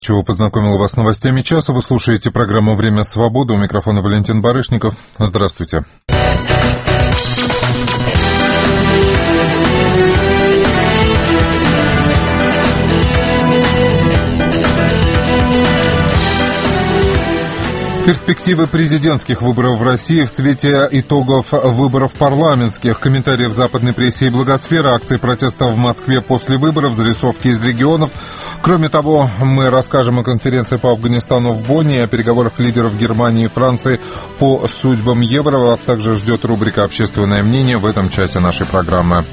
Чего познакомил вас с новостями часа. Вы слушаете программу «Время свободы». У микрофона Валентин Барышников. Здравствуйте. Перспективы президентских выборов в России в свете итогов выборов парламентских, комментарии в западной прессе и благосфере, акции протеста в Москве после выборов, зарисовки из регионов. Кроме того, мы расскажем о конференции по Афганистану в Бонне и о переговорах лидеров Германии и Франции по судьбам евро. Вас также ждет рубрика «Общественное мнение» в этом часе нашей программы.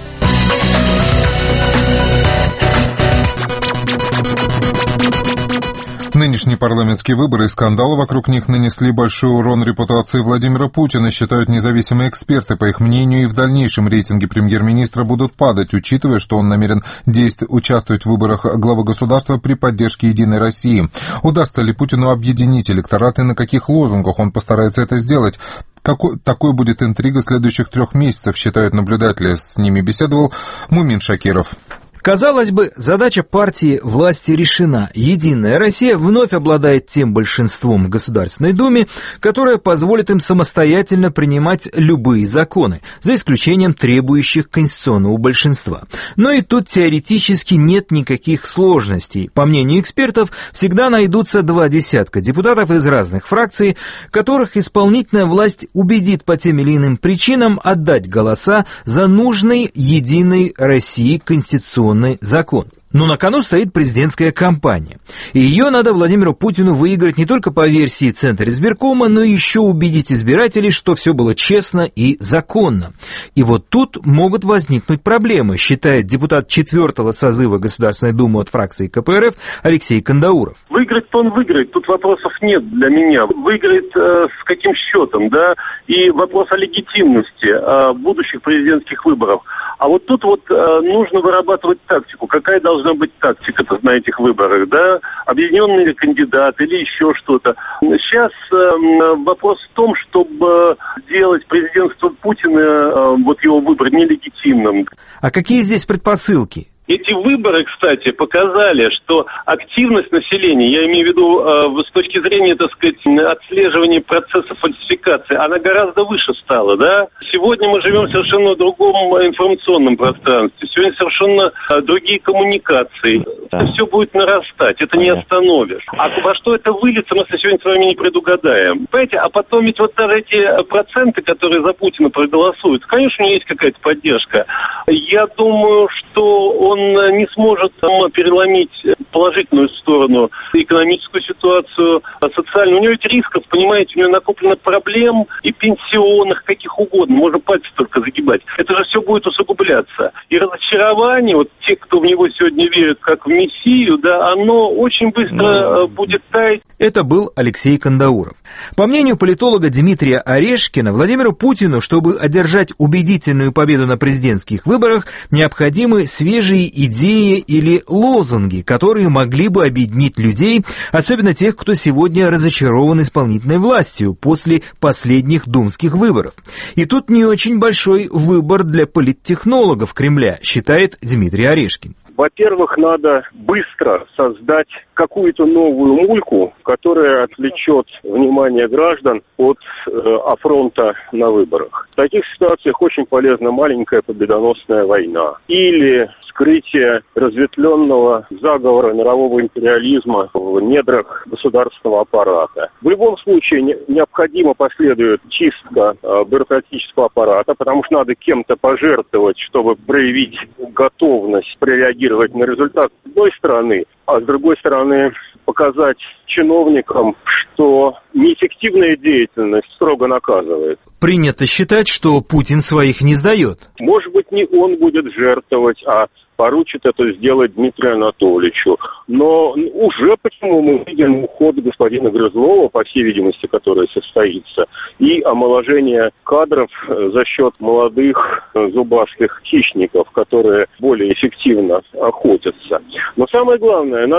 Нынешние парламентские выборы и скандалы вокруг них нанесли большой урон репутации Владимира Путина, считают независимые эксперты. По их мнению, и в дальнейшем рейтинги премьер-министра будут падать, учитывая, что он намерен участвовать в выборах главы государства при поддержке «Единой России». Удастся ли Путину объединить электорат и на каких лозунгах он постарается это сделать? Такой будет интрига следующих 3 месяцев, считают наблюдатели. С ними беседовал Мумин Шакиров. Казалось бы, задача партии власти решена. «Единая Россия» вновь обладает тем большинством в Государственной Думе, которое позволит им самостоятельно принимать любые законы, за исключением требующих конституционного большинства. Но и тут теоретически нет никаких сложностей. По мнению экспертов, всегда найдутся 2 десятка депутатов из разных фракций, которых исполнительная власть убедит по тем или иным причинам отдать голоса за нужный «Единой России» конституционный закон. Но на кону стоит президентская кампания. И ее надо Владимиру Путину выиграть не только по версии Центра избиркома, но еще убедить избирателей, что все было честно и законно. И вот тут могут возникнуть проблемы, считает депутат 4-го созыва Государственной Думы от фракции КПРФ Алексей Кандауров. Выиграть-то он выиграет, тут вопросов нет для меня. Выиграет с каким счетом, да? И вопрос о легитимности будущих президентских выборов. А вот тут нужно вырабатывать тактику. Какая должна быть тактика-то на этих выборах, да? Объединенные кандидаты или еще что-то. Сейчас вопрос в том, чтобы сделать президентство Путина, его выбор нелегитимным. А какие здесь предпосылки? Эти выборы, кстати, показали, что активность населения, я имею в виду с точки зрения, отслеживания процесса фальсификации, она гораздо выше стала, да? Сегодня мы живем в совершенно другом информационном пространстве, сегодня совершенно другие коммуникации. Это все будет нарастать, это не остановишь. А во что это выльется, мы сегодня с вами не предугадаем. Понимаете, а потом ведь даже эти проценты, которые за Путина проголосуют, конечно, у него есть какая-то поддержка. Я думаю, что он не сможет переломить положительную сторону, экономическую ситуацию, социальную. У него ведь рисков, понимаете, у него накоплено проблем и пенсионных, каких угодно. Можно пальцы только загибать. Это же все будет усугубляться. И разочарование, те, кто в него сегодня верит как в Мессию, да, оно очень быстро будет таять. Это был Алексей Кандауров. По мнению политолога Дмитрия Орешкина, Владимиру Путину, чтобы одержать убедительную победу на президентских выборах, необходимы свежие идеи или лозунги, которые могли бы объединить людей, особенно тех, кто сегодня разочарован исполнительной властью после последних думских выборов. И тут не очень большой выбор для политтехнологов Кремля, считает Дмитрий Орешкин. Во-первых, надо быстро создать какую-то новую мульку, которая отвлечет внимание граждан от афронта на выборах. В таких ситуациях очень полезна маленькая победоносная война. Или вскрытие разветвленного заговора мирового империализма в недрах государственного аппарата. В любом случае необходимо последует чистка бюрократического аппарата, потому что надо кем-то пожертвовать, чтобы проявить готовность прореагировать на результат с одной стороны, а с другой стороны показать чиновникам, что неэффективная деятельность строго наказывает. Принято считать, что Путин своих не сдает. Может быть, не он будет жертвовать, а поручит это сделать Дмитрию Анатольевичу. Но уже почему мы видим уход господина Грызлова, по всей видимости, который состоится, и омоложение кадров за счет молодых зубастых хищников, которые более эффективно охотятся. Но самое главное, надо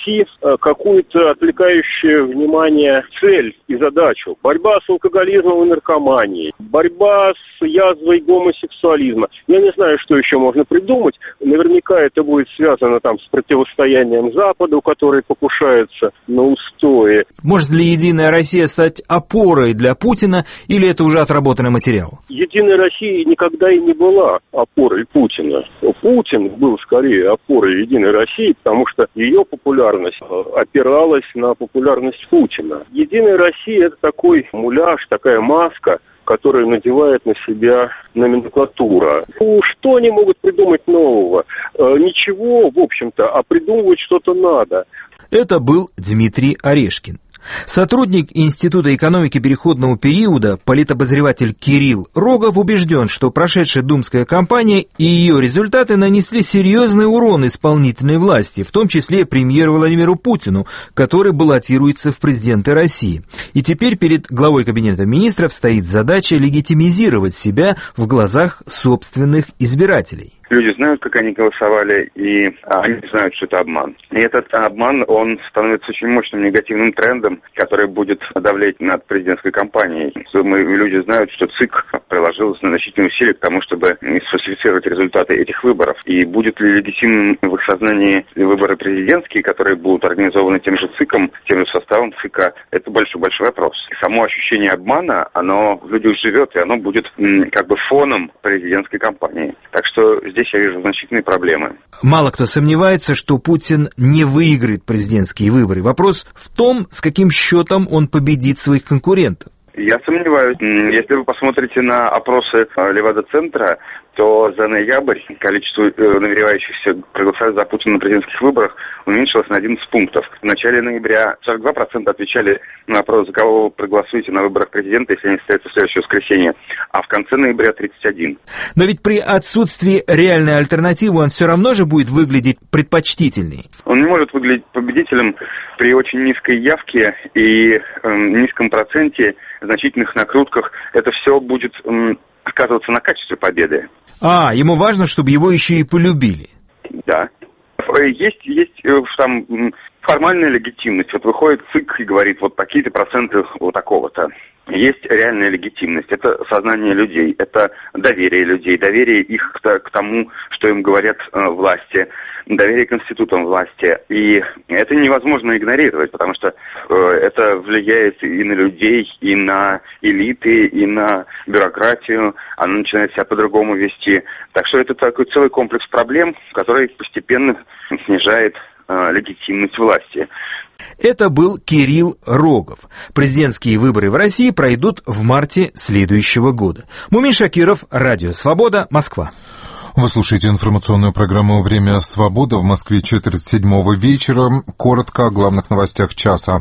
найти какую-то отвлекающую внимание цель и задачу. Борьба с алкоголизмом и наркоманией, борьба с язвой гомосексуализма. Я не знаю, что еще можно придумать. Наверняка это будет связано там с противостоянием Западу, который покушается на устои. Может ли «Единая Россия» стать опорой для Путина, или это уже отработанный материал? «Единая Россия» никогда и не была опорой Путина. Путин был скорее опорой «Единой России», потому что ее популярность опиралась на популярность Путина. «Единая Россия» — это такой муляж, такая маска, которую надевает на себя номенклатура. Что они могут придумать нового? Ничего, в общем-то, а придумывать что-то надо. Это был Дмитрий Орешкин. Сотрудник Института экономики переходного периода, политобозреватель Кирилл Рогов убежден, что прошедшая думская кампания и ее результаты нанесли серьезный урон исполнительной власти, в том числе премьеру Владимиру Путину, который баллотируется в президенты России. И теперь перед главой Кабинета министров стоит задача легитимизировать себя в глазах собственных избирателей. Люди знают, как они голосовали, и они знают, что это обман. И этот обман, он становится очень мощным негативным трендом, который будет давлеть над президентской кампанией. Люди знают, что ЦИК приложил значительные усилия к тому, чтобы сфальсифицировать результаты этих выборов. И будет ли легитимным в их сознании выборы президентские, которые будут организованы тем же ЦИКом, тем же составом ЦИКа, это большой вопрос. И само ощущение обмана, оно в людях живет, и оно будет как бы фоном президентской кампании. Так что здесь я вижу значительные проблемы. Мало кто сомневается, что Путин не выиграет президентские выборы. Вопрос в том, с каким счетом он победит своих конкурентов. Я сомневаюсь. Если вы посмотрите на опросы Левада-центра, то за ноябрь количество намеревающихся проголосовать за Путина на президентских выборах уменьшилось на 11 пунктов. В начале ноября 42% отвечали на вопрос, за кого вы проголосуете на выборах президента, если они состоятся в следующее воскресенье, а в конце ноября 31%. Но ведь при отсутствии реальной альтернативы он все равно же будет выглядеть предпочтительней. Он не может выглядеть победителем при очень низкой явке и низком проценте, значительных накрутках. Это все будет сказываться на качестве победы. Ему важно, чтобы его еще и полюбили. Да. Есть там формальная легитимность. Вот выходит ЦИК и говорит, вот такие-то проценты вот такого-то. Есть реальная легитимность. Это сознание людей, это доверие людей, доверие их к тому, что им говорят власти, доверие к институтам власти. И это невозможно игнорировать, потому что это влияет и на людей, и на элиты, и на бюрократию. Она начинает себя по-другому вести. Так что это такой целый комплекс проблем, который постепенно снижает легитимность власти. Это был Кирилл Рогов. Президентские выборы в России пройдут в марте следующего года. Мумин Шакиров, Радио Свобода, Москва. Вы слушаете информационную программу «Время свободы». В Москве 4:07 вечера. Коротко о главных новостях часа.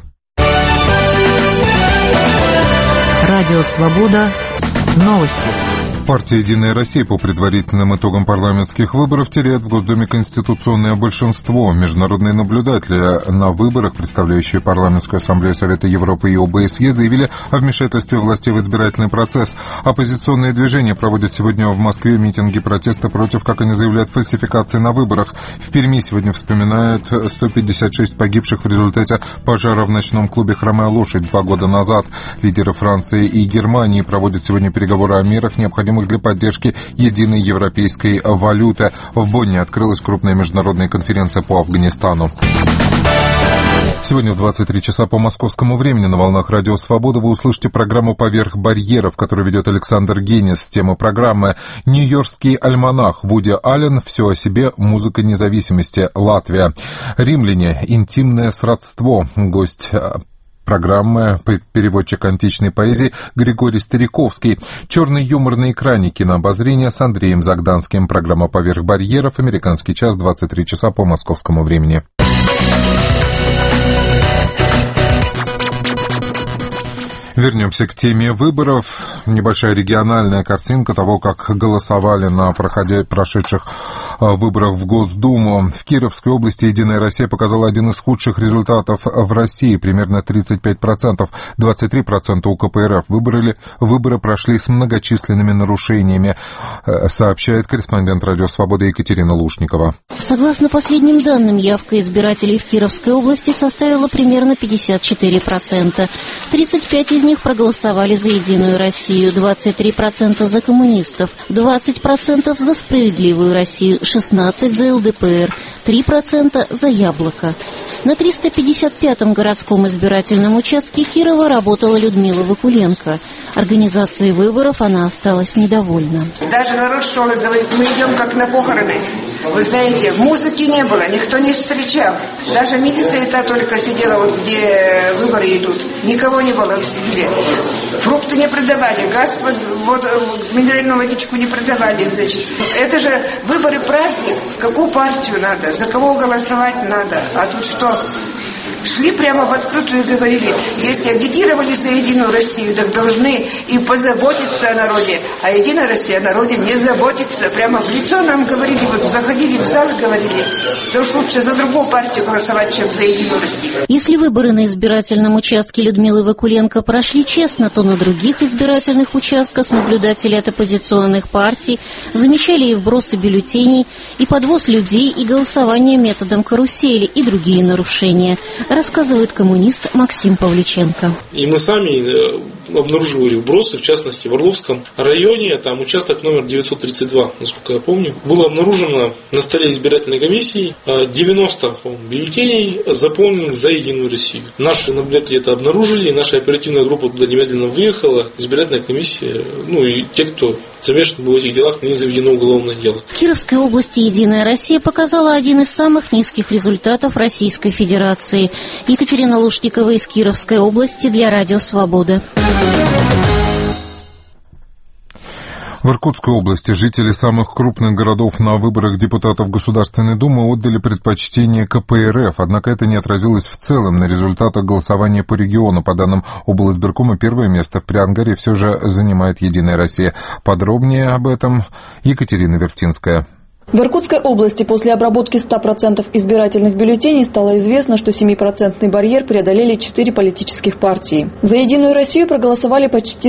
Радио Свобода. Новости. Партия «Единая Россия» по предварительным итогам парламентских выборов теряет в Госдуме конституционное большинство. Международные наблюдатели на выборах, представляющие Парламентскую ассамблею Совета Европы и ОБСЕ, заявили о вмешательстве властей в избирательный процесс. Оппозиционные движения проводят сегодня в Москве митинги протеста против, как они заявляют, фальсификации на выборах. В Перми сегодня вспоминают 156 погибших в результате пожара в ночном клубе «Хромая лошадь» 2 года назад. Лидеры Франции и Германии проводят сегодня переговоры о мерах, необходимых для поддержки единой европейской валюты. В Бонне открылась крупная международная конференция по Афганистану. Сегодня в 23 часа по московскому времени на волнах Радио Свобода вы услышите программу «Поверх барьеров», которую ведет Александр Генис. Тема программы «Нью-Йоркский альманах», Вуди Аллен, «Все о себе. Музыка независимости. Латвия». «Римляне. Интимное сродство». Гость программы переводчик античной поэзии Григорий Стариковский. Черный юмор на экране, кинообозрение с Андреем Загданским. Программа «Поверх барьеров», американский час, 23 часа по московскому времени. Вернемся к теме выборов. Небольшая региональная картинка того, как голосовали на прошедших выборах в Госдуму. В Кировской области «Единая Россия» показала один из худших результатов в России, примерно 35%, 23% у КПРФ. Выборы прошли с многочисленными нарушениями, сообщает корреспондент «Радио Свобода» Екатерина Лушникова. Согласно последним данным, явка избирателей в Кировской области составила примерно 54%. 35% из них проголосовали за «Единую Россию», 23% за коммунистов, 20% за «Справедливую Россию», 16% за ЛДПР, 3% за «Яблоко». На 355-м городском избирательном участке Кирова работала Людмила Вакуленко. Организацией выборов она осталась недовольна. Даже народ шел и говорит, мы идем как на похороны. Вы знаете, музыки не было, никто не встречал. Даже милиция-то только сидела, вот где выборы идут. Никого не было в Сибири. Фрукты не продавали, газ, минеральную водичку не продавали, значит. Это же выборы праздник. Какую партию надо, за кого голосовать надо. А тут что? Шли прямо в открытую и говорили, если агитировали за «Единую Россию», так должны и позаботиться о народе. А «Единая Россия» о народе не заботится. Прямо в лицо нам говорили, вот заходили в зал и говорили, то уж лучше за другую партию голосовать, чем за «Единую Россию». Если выборы на избирательном участке Людмилы Вакуленко прошли честно, то на других избирательных участках наблюдатели от оппозиционных партий замечали и вбросы бюллетеней, и подвоз людей, и голосование методом карусели, и другие нарушения, рассказывает коммунист Максим Павличенко. И мы сами обнаруживали вбросы, в частности в Орловском районе, там участок номер 932, насколько я помню, было обнаружено на столе избирательной комиссии 90 бюллетеней, заполненных за «Единую Россию». Наши наблюдатели это обнаружили, наша оперативная группа туда немедленно выехала, избирательная комиссия, и те, кто замешан был в этих делах, не заведено уголовное дело. В Кировской области «Единая Россия» показала один из самых низких результатов Российской Федерации. Екатерина Лушникова из Кировской области для Радио Свобода. В Иркутской области жители самых крупных городов на выборах депутатов Государственной Думы отдали предпочтение КПРФ, однако это не отразилось в целом на результатах голосования по региону. По данным облсбиркома, первое место в Приангаре все же занимает «Единая Россия». Подробнее об этом Екатерина Вертинская. В Иркутской области после обработки 100% избирательных бюллетеней стало известно, что 7% барьер преодолели 4 политических партии. За «Единую Россию» проголосовали почти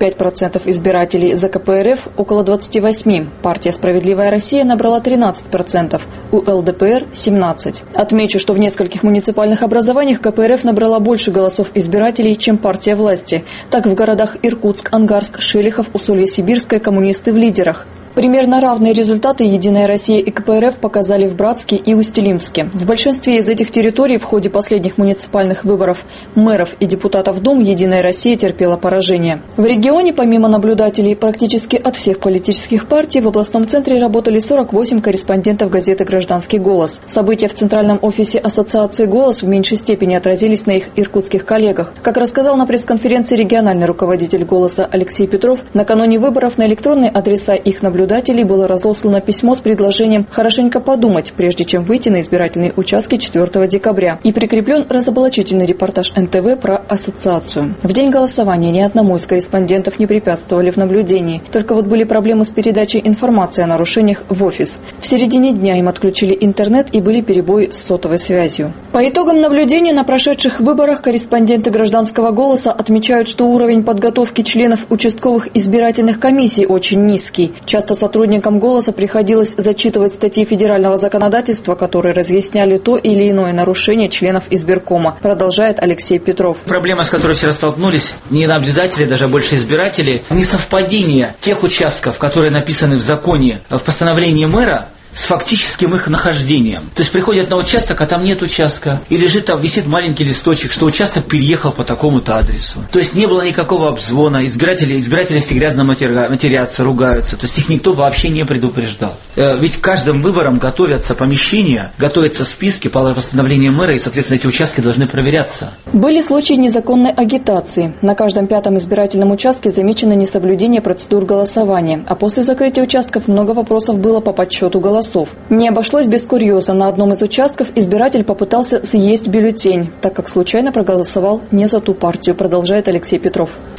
35% избирателей, за КПРФ – около 28%. Партия «Справедливая Россия» набрала 13%, у ЛДПР – 17%. Отмечу, что в нескольких муниципальных образованиях КПРФ набрала больше голосов избирателей, чем партия власти. Так в городах Иркутск, Ангарск, Шелихов, Усолье-Сибирское коммунисты в лидерах. Примерно равные результаты «Единая Россия» и КПРФ показали в Братске и Усть-Илимске. В большинстве из этих территорий в ходе последних муниципальных выборов мэров и депутатов Дум «Единая Россия» терпела поражение. В регионе, помимо наблюдателей практически от всех политических партий, в областном центре работали 48 корреспондентов газеты «Гражданский голос». События в центральном офисе ассоциации «Голос» в меньшей степени отразились на их иркутских коллегах. Как рассказал на пресс-конференции региональный руководитель «Голоса» Алексей Петров, накануне выборов на электронные адреса их наблюдателей было разослано письмо с предложением хорошенько подумать, прежде чем выйти на избирательные участки 4 декабря. И прикреплен разоблачительный репортаж НТВ про ассоциацию. В день голосования ни одному из корреспондентов не препятствовали в наблюдении. Только вот были проблемы с передачей информации о нарушениях в офис. В середине дня им отключили интернет и были перебои с сотовой связью. По итогам наблюдения на прошедших выборах корреспонденты «Гражданского голоса» отмечают, что уровень подготовки членов участковых избирательных комиссий очень низкий. Часто сотрудникам «Голоса» приходилось зачитывать статьи федерального законодательства, которые разъясняли то или иное нарушение членов избиркома, продолжает Алексей Петров. Проблема, с которой вчера столкнулись, не наблюдатели, даже больше избиратели, несовпадение тех участков, которые написаны в законе, в постановлении мэра, с фактическим их нахождением. То есть приходят на участок, а там нет участка. И лежит там, висит маленький листочек, что участок переехал по такому-то адресу. То есть не было никакого обзвона, избиратели все грязно матерятся, ругаются. То есть их никто вообще не предупреждал. Ведь каждым выборам готовятся помещения, готовятся списки по постановлению мэра, и, соответственно, эти участки должны проверяться. Были случаи незаконной агитации. На каждом 5-м избирательном участке замечено несоблюдение процедур голосования. А после закрытия участков много вопросов было по подсчету голосов. Не обошлось без курьеза. На одном из участков избиратель попытался съесть бюллетень, так как случайно проголосовал не за ту партию, продолжает Алексей Петров.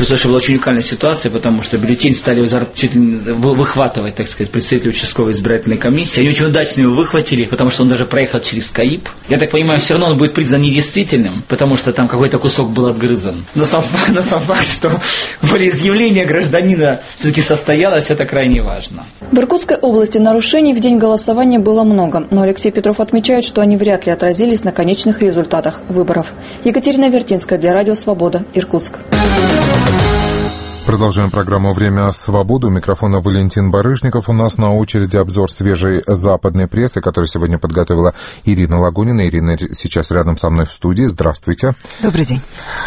Что была очень уникальная ситуация, потому что бюллетень стали чуть ли выхватывать, так сказать, представители участковой избирательной комиссии. Они очень удачно его выхватили, потому что он даже проехал через Skype. Я так понимаю, все равно он будет признан недействительным, потому что там какой-то кусок был отгрызан. Но сам факт, что волеизъявление гражданина все-таки состоялось, это крайне важно. В Иркутской области нарушений в день голосования было много, но Алексей Петров отмечает, что они вряд ли отразились на конечных результатах выборов. Екатерина Вертинская для Радио Свобода, Иркутск. Продолжаем программу «Время свободы». У микрофона Валентин Барышников. У нас на очереди обзор свежей западной прессы, который сегодня подготовила Ирина Лагунина. Ирина сейчас рядом со мной в студии. Здравствуйте. Добрый день.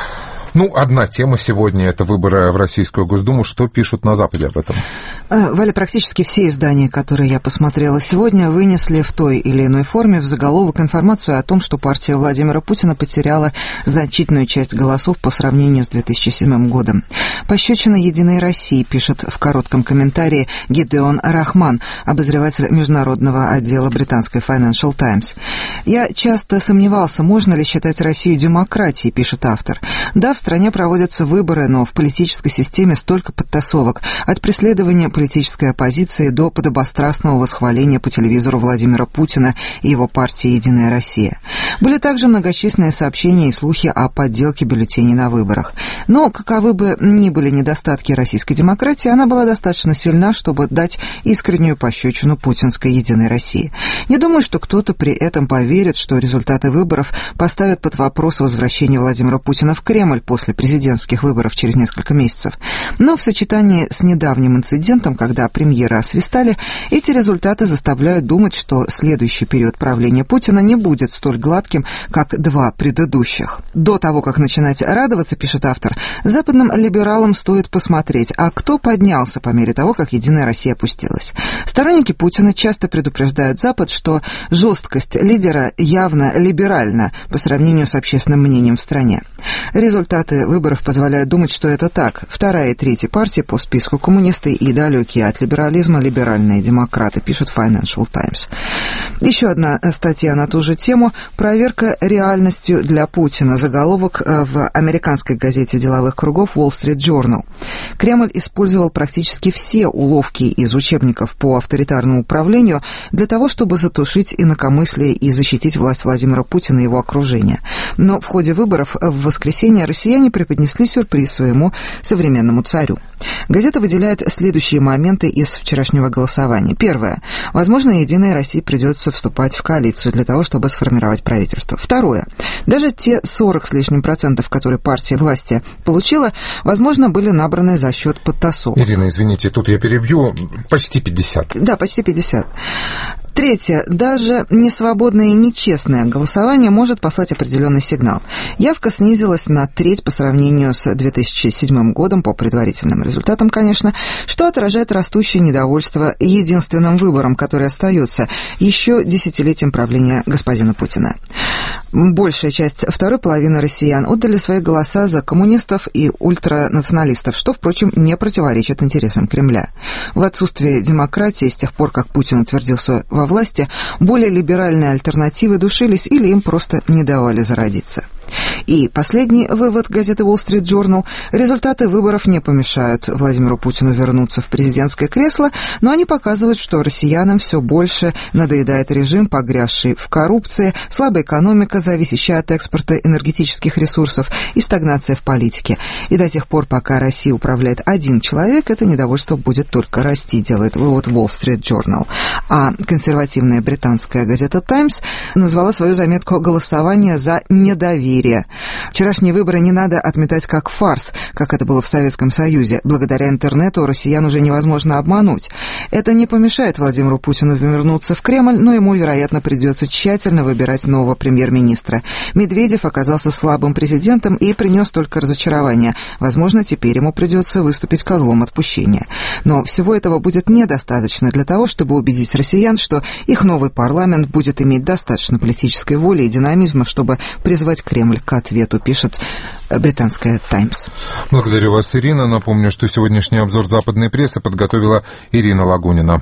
Одна тема сегодня – это выборы в Российскую Госдуму. Что пишут на Западе об этом? Валя, практически все издания, которые я посмотрела сегодня, вынесли в той или иной форме в заголовок информацию о том, что партия Владимира Путина потеряла значительную часть голосов по сравнению с 2007 годом. «Пощечина Единой России», пишет в коротком комментарии Гидеон Рахман, обозреватель международного отдела британской Financial Times. «Я часто сомневался, можно ли считать Россию демократией», пишет автор. «Да, в стране проводятся выборы, но в политической системе столько подтасовок, от преследования политической оппозиции до подобострастного восхваления по телевизору Владимира Путина и его партии «Единая Россия». Были также многочисленные сообщения и слухи о подделке бюллетеней на выборах. Но, каковы бы ни были недостатки российской демократии, она была достаточно сильна, чтобы дать искреннюю пощечину путинской «Единой России». Не думаю, что кто-то при этом поверит, что результаты выборов поставят под вопрос возвращение Владимира Путина в Кремль после президентских выборов через несколько месяцев. Но в сочетании с недавним инцидентом, когда премьера освистали, эти результаты заставляют думать, что следующий период правления Путина не будет столь гладким, как два предыдущих. До того, как начинать радоваться, пишет автор, западным либералам стоит посмотреть, а кто поднялся по мере того, как «Единая Россия» опустилась. Сторонники Путина часто предупреждают Запад, что жесткость лидера явно либеральна по сравнению с общественным мнением в стране. Результаты выборов позволяют думать, что это так. Вторая и третья партии по списку коммунисты и далекие от либерализма либеральные демократы, пишет Financial Times. Еще одна статья на ту же тему. «Проверка реальностью для Путина». Заголовок в американской газете деловых кругов Wall Street Journal. Кремль использовал практически все уловки из учебников по авторитарному управлению для того, чтобы затушить инакомыслие и защитить власть Владимира Путина и его окружения. Но в ходе выборов в воскресенье россияне преподнесли сюрприз своему современному царю. Газета выделяет следующие моменты из вчерашнего голосования. Первое. Возможно, «Единой России» придется вступать в коалицию для того, чтобы сформировать правительство. Второе. Даже те 40 с лишним процентов, которые партия власти получила, возможно, были набраны за счет подтасовок. Ирина, извините, тут я перебью. Почти 50. Да, почти 50. Третье. Даже несвободное и нечестное голосование может послать определенный сигнал. Явка снизилась на треть по сравнению с 2007 годом, по предварительным результатам, конечно, что отражает растущее недовольство единственным выбором, который остается еще десятилетием правления господина Путина. Большая часть второй половины россиян отдали свои голоса за коммунистов и ультранационалистов, что, впрочем, не противоречит интересам Кремля. В отсутствие демократии, с тех пор, как Путин утвердился во власти, более либеральные альтернативы душились или им просто не давали зародиться. И последний вывод газеты Wall Street Journal. Результаты выборов не помешают Владимиру Путину вернуться в президентское кресло, но они показывают, что россиянам все больше надоедает режим, погрязший в коррупции, слабая экономика, зависящая от экспорта энергетических ресурсов, и стагнация в политике. И до тех пор, пока Россией управляет один человек, это недовольство будет только расти, делает вывод Wall Street Journal. А консервативная британская газета Times назвала свою заметку «Голосование за недоверие». Вчерашние выборы не надо отметать как фарс, как это было в Советском Союзе. Благодаря интернету россиян уже невозможно обмануть. Это не помешает Владимиру Путину вернуться в Кремль, но ему, вероятно, придется тщательно выбирать нового премьер-министра. Медведев оказался слабым президентом и принес только разочарование. Возможно, теперь ему придется выступить козлом отпущения. Но всего этого будет недостаточно для того, чтобы убедить россиян, что их новый парламент будет иметь достаточно политической воли и динамизма, чтобы призвать Кремль к ответу, пишет британская «Таймс». Благодарю вас, Ирина. Напомню, что сегодняшний обзор западной прессы подготовила Ирина Лагунина.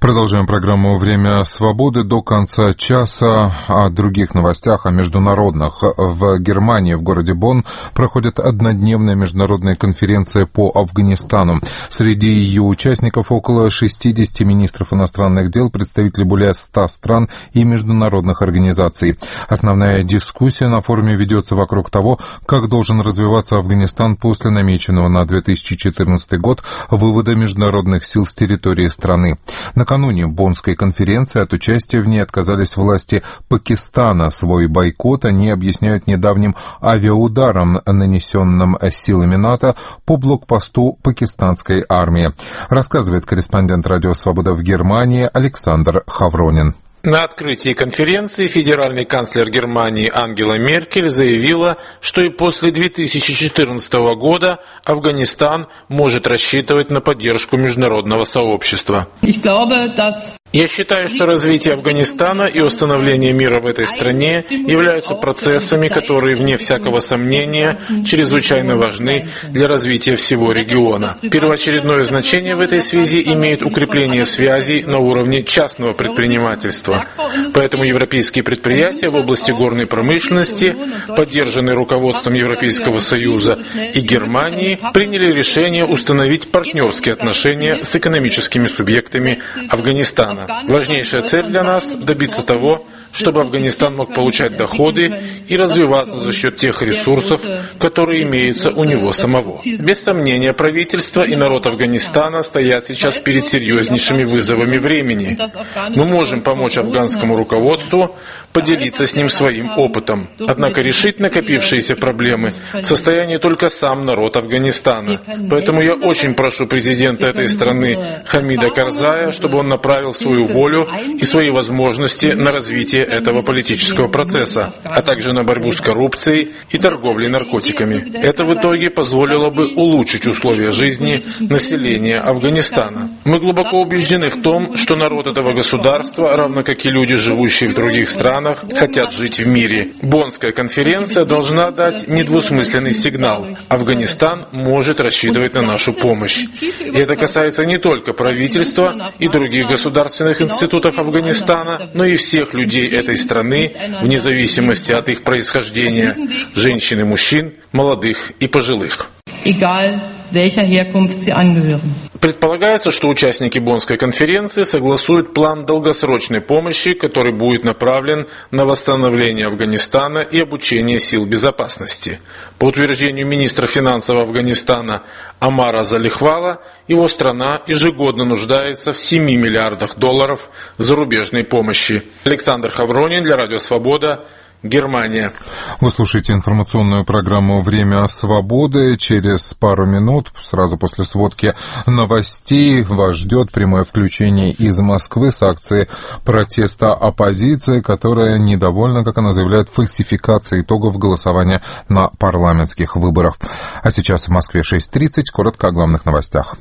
Продолжаем программу «Время свободы» до конца часа. О других новостях, о международных. В Германии, в городе Бонн, проходит однодневная международная конференция по Афганистану. Среди ее участников около 60 министров иностранных дел, представители более 100 стран и международных организаций. Основная дискуссия на форуме ведется вокруг того, как должен развиваться Афганистан после намеченного на 2014 год вывода международных сил с территории страны. Накануне Боннской конференции от участия в ней отказались власти Пакистана. Свой бойкот они объясняют недавним авиаударом, нанесенным силами НАТО по блокпосту пакистанской армии. Рассказывает корреспондент «Радио Свобода» в Германии Александр Хавронин. На открытии конференции федеральный канцлер Германии Ангела Меркель заявила, что и после 2014 года Афганистан может рассчитывать на поддержку международного сообщества. Я считаю, что развитие Афганистана и установление мира в этой стране являются процессами, которые, вне всякого сомнения, чрезвычайно важны для развития всего региона. Первоочередное значение в этой связи имеет укрепление связей на уровне частного предпринимательства. Поэтому европейские предприятия в области горной промышленности, поддержанные руководством Европейского Союза и Германии, приняли решение установить партнерские отношения с экономическими субъектами Афганистана. Важнейшая цель для нас – добиться того, чтобы Афганистан мог получать доходы и развиваться за счет тех ресурсов, которые имеются у него самого. Без сомнения, правительство и народ Афганистана стоят сейчас перед серьезнейшими вызовами времени. Мы можем помочь афганскому руководству поделиться с ним своим опытом. Однако решить накопившиеся проблемы в состоянии только сам народ Афганистана. Поэтому я очень прошу президента этой страны Хамида Карзая, чтобы он направил свою волю и свои возможности на развитие этого политического процесса, а также на борьбу с коррупцией и торговлей наркотиками. Это в итоге позволило бы улучшить условия жизни населения Афганистана. Мы глубоко убеждены в том, что народ этого государства, равно как и люди, живущие в других странах, хотят жить в мире. Боннская конференция должна дать недвусмысленный сигнал. Афганистан может рассчитывать на нашу помощь. И это касается не только правительства и других государственных институтов Афганистана, но и всех людей этой страны, вне зависимости от их происхождения, женщин и мужчин, молодых и пожилых. Предполагается, что участники Боннской конференции согласуют план долгосрочной помощи, который будет направлен на восстановление Афганистана и обучение сил безопасности. По утверждению министра финансов Афганистана Амара Залихвала, его страна ежегодно нуждается в 7 миллиардах долларов зарубежной помощи. Александр Хавронин для Радио Свобода, Германия. Вы слушаете информационную программу «Время свободы». Через пару минут, сразу после сводки новостей, вас ждет прямое включение из Москвы с акцией протеста оппозиции, которая недовольна, как она заявляет, фальсификацией итогов голосования на парламентских выборах. А сейчас в Москве 6:30. Коротко о главных новостях.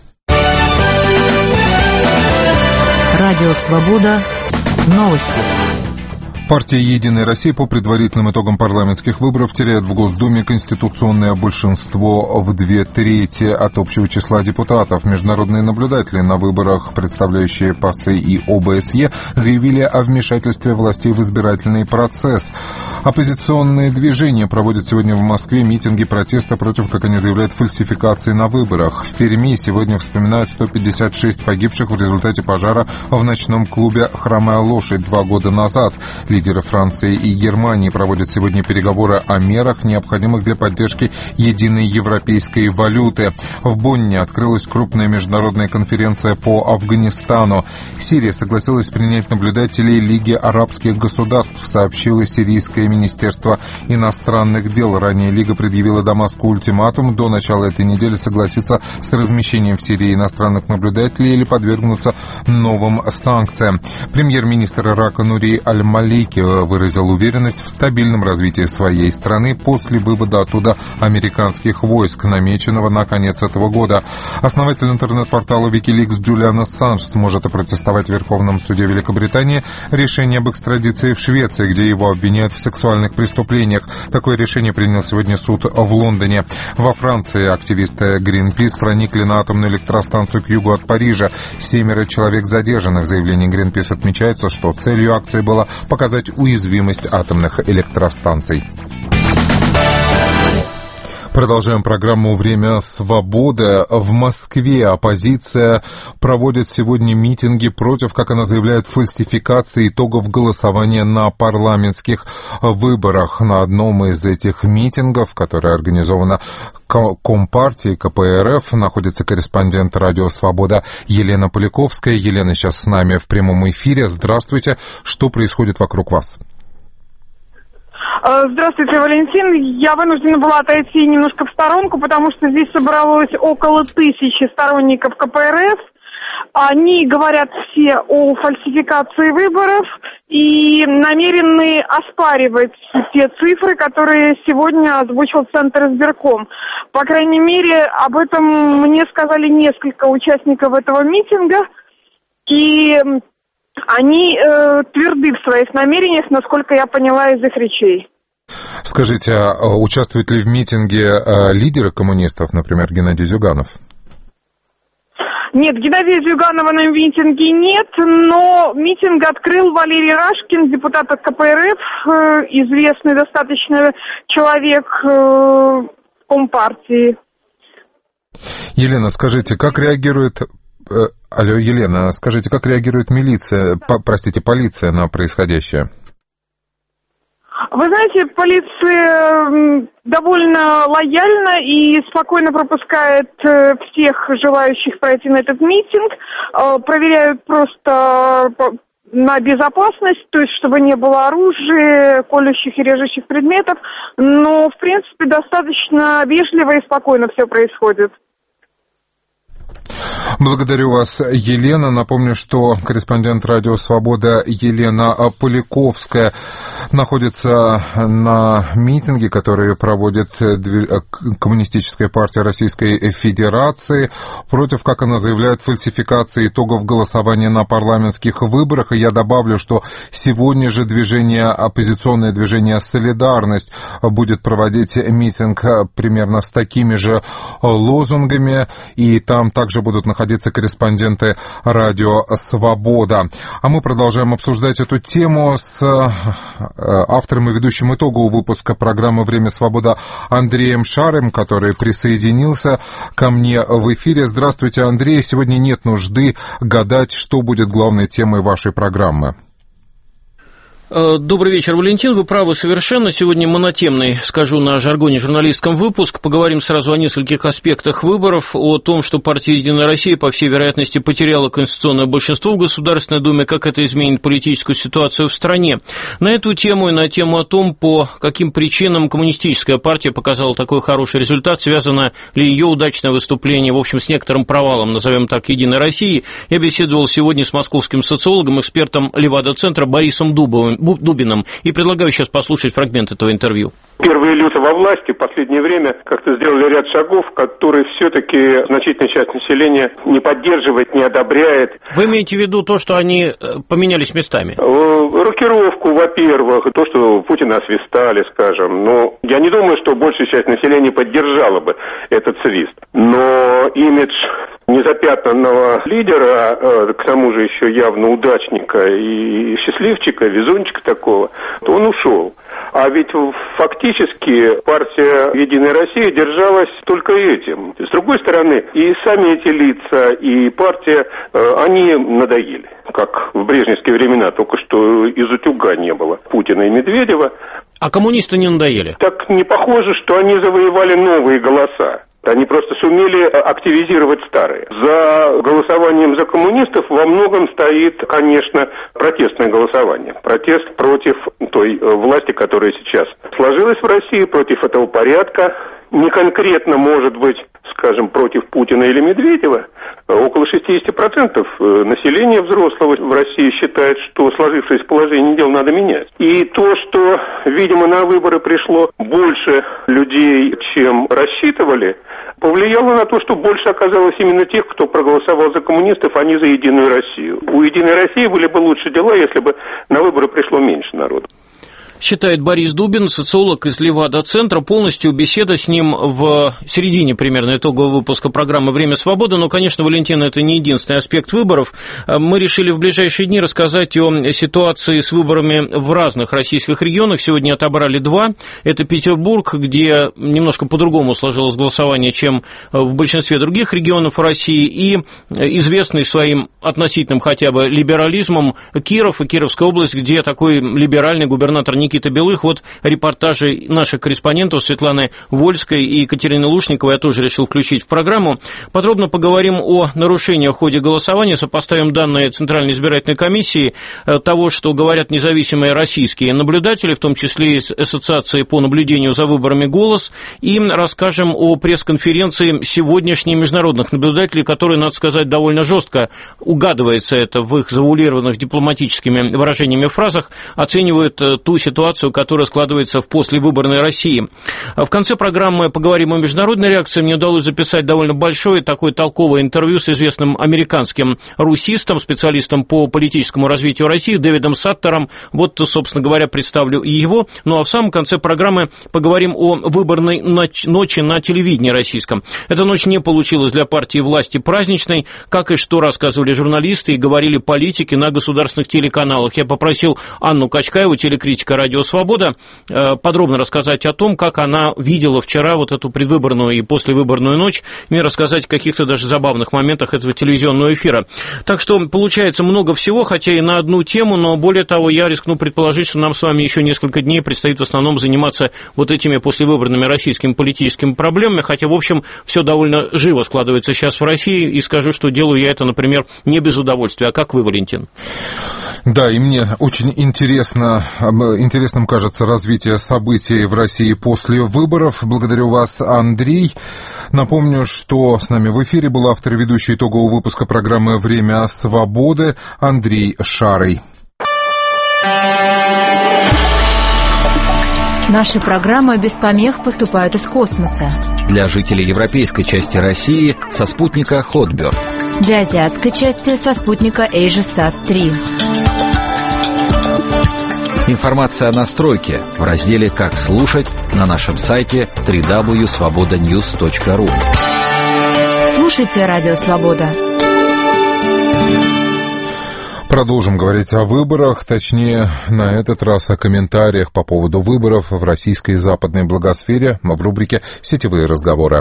Радио «Свобода». Новости. Партия «Единая Россия» по предварительным итогам парламентских выборов теряет в Госдуме конституционное большинство в 2/3 от общего числа депутатов. Международные наблюдатели на выборах, представляющие ПАСЕ и ОБСЕ, заявили о вмешательстве властей в избирательный процесс. Оппозиционные движения проводят сегодня в Москве митинги протеста против, как они заявляют, фальсификации на выборах. В Перми сегодня вспоминают 156 погибших в результате пожара в ночном клубе «Хромая лошадь» 2 года назад. Лидеры Франции и Германии проводят сегодня переговоры о мерах, необходимых для поддержки единой европейской валюты. В Бонне открылась крупная международная конференция по Афганистану. Сирия согласилась принять наблюдателей Лиги арабских государств, сообщило Сирийское министерство иностранных дел. Ранее Лига предъявила Дамаску ультиматум до начала этой недели согласиться с размещением в Сирии иностранных наблюдателей или подвергнуться новым санкциям. Премьер-министр Ирака Нури Аль-Малики Америки выразил уверенность в стабильном развитии своей страны после вывода оттуда американских войск, намеченного на конец этого года. Основатель интернет-портала Wikileaks Джулиан Ассанж сможет опротестовать в Верховном суде Великобритании решение об экстрадиции в Швеции, где его обвиняют в сексуальных преступлениях. Такое решение принял сегодня суд в Лондоне. Во Франции активисты Greenpeace проникли на атомную электростанцию к югу от Парижа. 7 человек задержаны. В заявлении Greenpeace отмечается, что целью акции было показать уязвимость атомных электростанций. Продолжаем программу «Время свободы». В Москве оппозиция проводит сегодня митинги против, как она заявляет, фальсификации итогов голосования на парламентских выборах. На одном из этих митингов, которое организовано Компартией КПРФ, находится корреспондент «Радио Свобода» Елена Поляковская. Елена сейчас с нами в прямом эфире. Здравствуйте. Что происходит вокруг вас? Здравствуйте, Валентин. Я вынуждена была отойти немножко в сторонку, потому что здесь собралось около 1000 сторонников КПРФ. Они говорят все о фальсификации выборов и намерены оспаривать те цифры, которые сегодня озвучил Центр избирком. По крайней мере, об этом мне сказали несколько участников этого митинга, и они тверды в своих намерениях, насколько я поняла из их речей. Скажите, а участвуют ли в митинге лидеры коммунистов, например, Геннадий Зюганов? Нет, Геннадия Зюганова на митинге нет, но митинг открыл Валерий Рашкин, депутат от КПРФ, известный достаточно человек Компартии. Елена, скажите, как реагирует... Алло, Елена, скажите, как реагирует полиция на происходящее? Вы знаете, полиция довольно лояльна и спокойно пропускает всех желающих пройти на этот митинг. Проверяют просто на безопасность, то есть чтобы не было оружия, колющих и режущих предметов. Но, в принципе, достаточно вежливо и спокойно все происходит. Благодарю вас, Елена. Напомню, что корреспондент «Радио Свобода» Елена Поляковская находится на митинге, который проводит Коммунистическая партия Российской Федерации против, как она заявляет, фальсификации итогов голосования на парламентских выборах. И я добавлю, что сегодня же оппозиционное движение «Солидарность» будет проводить митинг примерно с такими же лозунгами, и там также будут находиться корреспонденты «Радио Свобода». А мы продолжаем обсуждать эту тему с автором и ведущим итогового выпуска программы «Время свобода» Андреем Шарым, который присоединился ко мне в эфире. Здравствуйте, Андрей. Сегодня нет нужды гадать, что будет главной темой вашей программы. Добрый вечер, Валентин. Вы правы совершенно. Сегодня монотемный, скажу на жаргоне, журналистском выпуск. Поговорим сразу о нескольких аспектах выборов, о том, что партия «Единая Россия», по всей вероятности, потеряла конституционное большинство в Государственной Думе, как это изменит политическую ситуацию в стране. На эту тему и на тему о том, по каким причинам коммунистическая партия показала такой хороший результат, связано ли ее удачное выступление, в общем, с некоторым провалом, назовем так, «Единой России», я беседовал сегодня с московским социологом, экспертом Левада-центра Борисом Дубиным, и предлагаю сейчас послушать фрагмент этого интервью. Первые лица во власти в последнее время как-то сделали ряд шагов, которые все-таки значительная часть населения не поддерживает, не одобряет. Вы имеете в виду то, что они поменялись местами? Рокировку, во-первых, то, что Путина освистали, скажем. Но я не думаю, что большая часть населения поддержала бы этот свист. Но имидж незапятнанного лидера, к тому же еще явно удачника и счастливчика, везунчика такого, он ушел. А ведь фактически партия «Единая Россия» держалась только этим. С другой стороны, и сами эти лица, и партия, они надоели. Как в брежневские времена, только что из утюга не было Путина и Медведева. А коммунисты не надоели? Так не похоже, что они завоевали новые голоса. Они просто сумели активизировать старые. За голосованием за коммунистов во многом стоит, конечно, протестное голосование. Протест против той власти, которая сейчас сложилась в России, против этого порядка. Не конкретно, может быть, с скажем, против Путина или Медведева, около 60% населения взрослого в России считает, что сложившееся положение дел надо менять. И то, что, видимо, на выборы пришло больше людей, чем рассчитывали, повлияло на то, что больше оказалось именно тех, кто проголосовал за коммунистов, а не за «Единую Россию». У «Единой России» были бы лучше дела, если бы на выборы пришло меньше народу. Считает Борис Дубин, социолог из Левада-центра. Полностью беседа с ним в середине примерно итогового выпуска программы «Время свободы». Но, конечно, Валентин, это не единственный аспект выборов. Мы решили в ближайшие дни рассказать о ситуации с выборами в разных российских регионах. Сегодня отобрали два. Это Петербург, где немножко по-другому сложилось голосование, чем в большинстве других регионов России, и известный своим относительным хотя бы либерализмом Киров и Кировская область, где такой либеральный губернатор Никита Белых. Вот репортажи наших корреспондентов Светланы Вольской и Екатерины Лушниковой я тоже решил включить в программу. Подробно поговорим о нарушениях в ходе голосования, сопоставим данные Центральной избирательной комиссии, того, что говорят независимые российские наблюдатели, в том числе из Ассоциации по наблюдению за выборами «Голос», и расскажем о пресс-конференции сегодняшней международных наблюдателей, которые, надо сказать, довольно жестко, угадывается это в их завуалированных дипломатическими выражениями фразах, оценивают ту ситуацию, которая складывается в послевыборной России. В конце программы поговорим о международной реакции. Мне удалось записать довольно большое такое толковое интервью с известным американским русистом, специалистом по политическому развитию России Дэвидом Саттером. Вот, собственно говоря, представлю и его. Ну а в самом конце программы поговорим о выборной ночи на телевидении российском. Эта ночь не получилась для партии власти праздничной, как и что рассказывали журналисты и говорили политики на государственных телеканалах. Я попросил Анну Качкаеву, телекритика «Радио Свобода», подробно рассказать о том, как она видела вчера вот эту предвыборную и послевыборную ночь, и рассказать о каких-то даже забавных моментах этого телевизионного эфира. Так что получается много всего, хотя и на одну тему, но более того, я рискну предположить, что нам с вами еще несколько дней предстоит в основном заниматься вот этими послевыборными российскими политическими проблемами, хотя, в общем, все довольно живо складывается сейчас в России, и скажу, что делаю я это, например, не без удовольствия. А как вы, Валентин? Да, и мне очень интересным кажется развитие событий в России после выборов. Благодарю вас, Андрей. Напомню, что с нами в эфире был автор и ведущий итогового выпуска программы «Время свободы» Андрей Шарый. Наши программы без помех поступают из космоса. Для жителей европейской части России со спутника Хотберг. Для азиатской части со спутника AsiaSat-3. Информация о настройке в разделе «Как слушать» на нашем сайте www.svobodanews.ru. Слушайте «Радио Свобода». Продолжим говорить о выборах, точнее, на этот раз о комментариях по поводу выборов в российской западной благосфере в рубрике «Сетевые разговоры».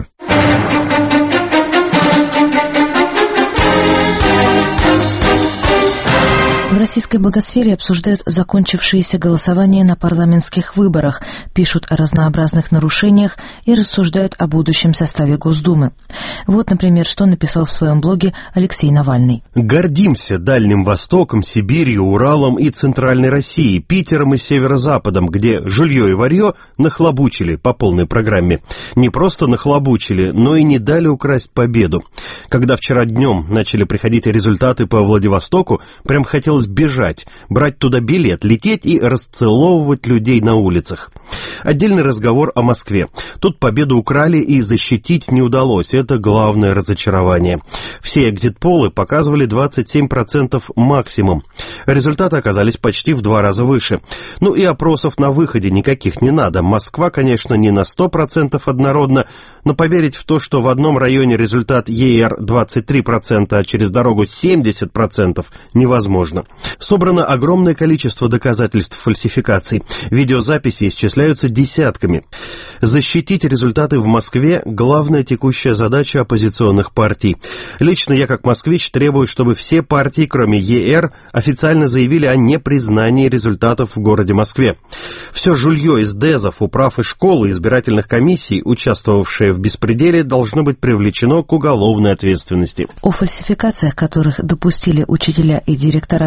В российской благосфере обсуждают закончившиеся голосования на парламентских выборах, пишут о разнообразных нарушениях и рассуждают о будущем составе Госдумы. Вот, например, что написал в своем блоге Алексей Навальный. «Гордимся Дальним Востоком, Сибирью, Уралом и Центральной Россией, Питером и Северо-Западом, где жулье и варье нахлобучили по полной программе. Не просто нахлобучили, но и не дали украсть победу. Когда вчера днем начали приходить результаты по Владивостоку, прям хотелось бежать, брать туда билет, лететь и расцеловывать людей на улицах. Отдельный разговор о Москве. Тут победу украли и защитить не удалось. Это главное разочарование. Все экзит-полы показывали 27% максимум. Результаты оказались почти в 2 раза выше. Ну и опросов на выходе никаких не надо. Москва, конечно, не на 100% однородна, но поверить в то, что в одном районе результат ЕР 23%, а через дорогу 70%, невозможно. Собрано огромное количество доказательств фальсификаций. Видеозаписи исчисляются десятками. Защитить результаты в Москве – главная текущая задача оппозиционных партий. Лично я, как москвич, требую, чтобы все партии, кроме ЕР, официально заявили о непризнании результатов в городе Москве. Все жулье из ДЭЗов, управ и школы, избирательных комиссий, участвовавшие в беспределе, должно быть привлечено к уголовной ответственности. О фальсификациях, которых допустили учителя и директора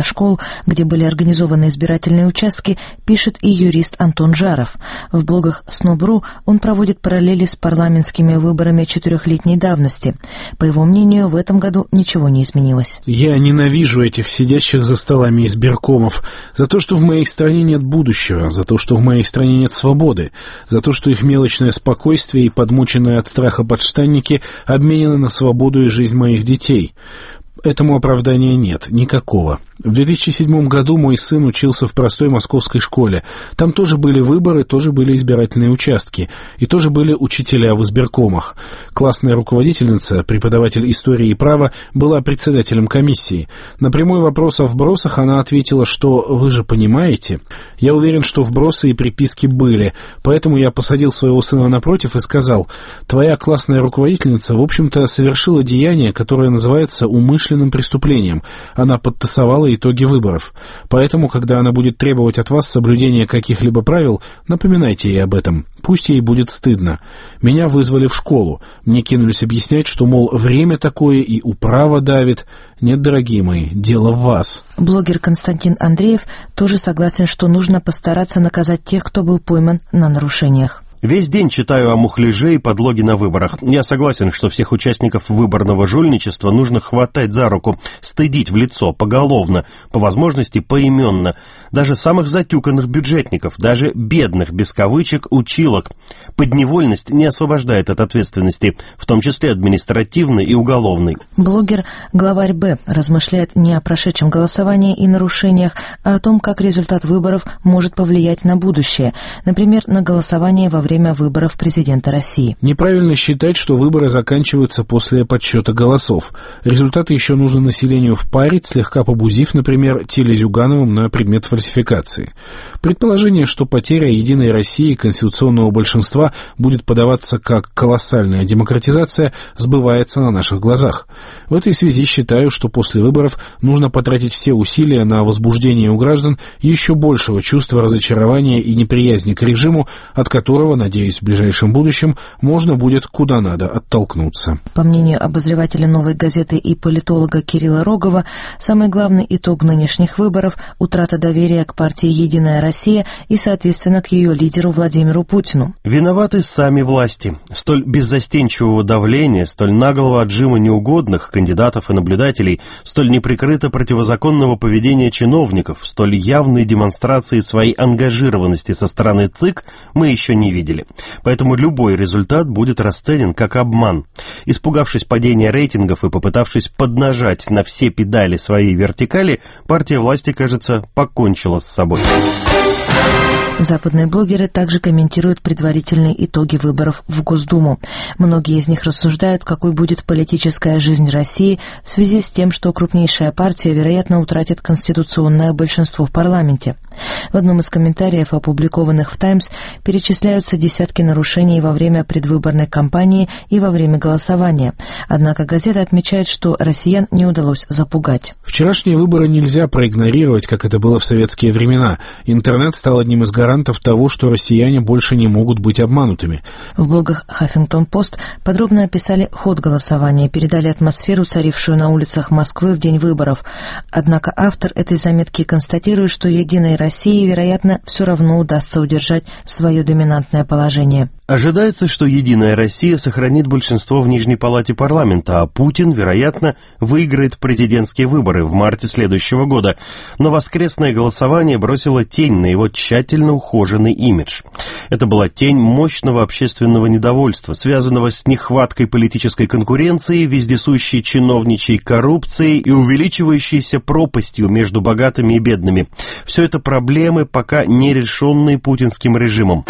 школ, где были организованы избирательные участки, пишет и юрист Антон Жаров. В блогах «Сноб.ру» он проводит параллели с парламентскими выборами 4-летней давности. По его мнению, в этом году ничего не изменилось. Я ненавижу этих сидящих за столами избиркомов за то, что в моей стране нет будущего, за то, что в моей стране нет свободы, за то, что их мелочное спокойствие и подмученные от страха подштанники обменены на свободу и жизнь моих детей. Этому оправдания нет, никакого. В 2007 году мой сын учился в простой московской школе. Там тоже были выборы, тоже были избирательные участки, и тоже были учителя в избиркомах. Классная руководительница, преподаватель истории и права, была председателем комиссии. На прямой вопрос о вбросах она ответила, что «вы же понимаете». Я уверен, что вбросы и приписки были, поэтому я посадил своего сына напротив и сказал: «Твоя классная руководительница, в общем-то, совершила деяние, которое называется умышленным преступлением. Она подтасовала итоги выборов. Поэтому, когда она будет требовать от вас соблюдения каких-либо правил, напоминайте ей об этом. Пусть ей будет стыдно. Меня вызвали в школу. Мне кинулись объяснять, что, мол, время такое и управа давит. Нет, дорогие мои, дело в вас». Блогер Константин Андреев тоже согласен, что нужно постараться наказать тех, кто был пойман на нарушениях. Весь день читаю о мухляже и подлоге на выборах. Я согласен, что всех участников выборного жульничества нужно хватать за руку, стыдить в лицо, поголовно, по возможности поименно. Даже самых затюканных бюджетников, даже бедных, без кавычек, училок. Подневольность не освобождает от ответственности, в том числе административной и уголовной. Блогер «Главарь Б» размышляет не о прошедшем голосовании и нарушениях, а о том, как результат выборов может повлиять на будущее, например, на голосование во время выборов президента России. Неправильно считать, что выборы заканчиваются после подсчета голосов. Результаты еще нужно населению впарить, слегка побузив, например, Теле Зюгановым на предмет фальсификации. Предположение, что потеря «Единой России» конституционного большинства будет подаваться как колоссальная демократизация, сбывается на наших глазах. В этой связи считаю, что после выборов нужно потратить все усилия на возбуждение у граждан еще большего чувства разочарования и неприязни к режиму, от которого, надеюсь, в ближайшем будущем можно будет куда надо оттолкнуться. По мнению обозревателя «Новой газеты» и политолога Кирилла Рогова, самый главный итог нынешних выборов – утрата доверия к партии «Единая Россия» и, соответственно, к ее лидеру Владимиру Путину. Виноваты сами власти. Столь беззастенчивого давления, столь наглого отжима неугодных кандидатов и наблюдателей, столь неприкрыто противозаконного поведения чиновников, столь явной демонстрации своей ангажированности со стороны ЦИК мы еще не видели. Поэтому любой результат будет расценен как обман. Испугавшись падения рейтингов и попытавшись поднажать на все педали своей вертикали, партия власти, кажется, покончила с собой. Западные блогеры также комментируют предварительные итоги выборов в Госдуму. Многие из них рассуждают, какой будет политическая жизнь России в связи с тем, что крупнейшая партия, вероятно, утратит конституционное большинство в парламенте. В одном из комментариев, опубликованных в «Таймс», перечисляются десятки нарушений во время предвыборной кампании и во время голосования. Однако газета отмечает, что россиян не удалось запугать. Вчерашние выборы нельзя проигнорировать, как это было в советские времена. Интернет стал одним из гарантов того, что россияне больше не могут быть обманутыми. В блогах «Хаффингтон-Пост» подробно описали ход голосования, передали атмосферу, царившую на улицах Москвы в день выборов. Однако автор этой заметки констатирует, что «Единой России», вероятно, все равно удастся удержать свое доминантное положение. Ожидается, что «Единая Россия» сохранит большинство в Нижней палате парламента, а Путин, вероятно, выиграет президентские выборы в марте следующего года. Но воскресное голосование бросило тень на его тщательно ухоженный имидж. Это была тень мощного общественного недовольства, связанного с нехваткой политической конкуренции, вездесущей чиновничьей коррупцией и увеличивающейся пропастью между богатыми и бедными. Все это проблемы, пока не решенные путинским режимом.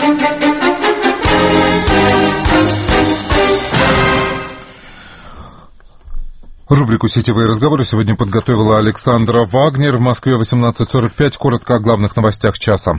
Рубрику «Сетевые разговоры» сегодня подготовила Александра Вагнер. В Москве 18:45. Коротко о главных новостях часа.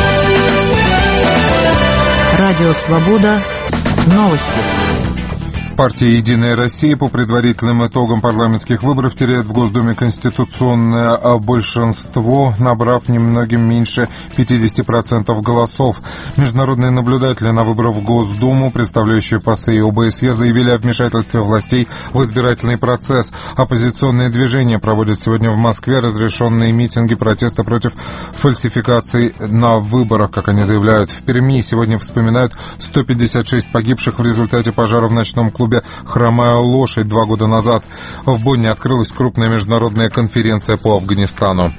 Радио «Свобода». Новости. Партия «Единая Россия» по предварительным итогам парламентских выборов теряет в Госдуме конституционное большинство, набрав немногим меньше 50% голосов. Международные наблюдатели на выборах в Госдуму, представляющие ПАСЕ и ОБСЕ, заявили о вмешательстве властей в избирательный процесс. Оппозиционные движения проводят сегодня в Москве разрешенные митинги протеста против фальсификаций на выборах, как они заявляют. В Перми сегодня вспоминают 156 погибших в результате пожара в ночном клубе «Хромая лошадь» 2 года назад. В Бонне открылась крупная международная конференция по Афганистану.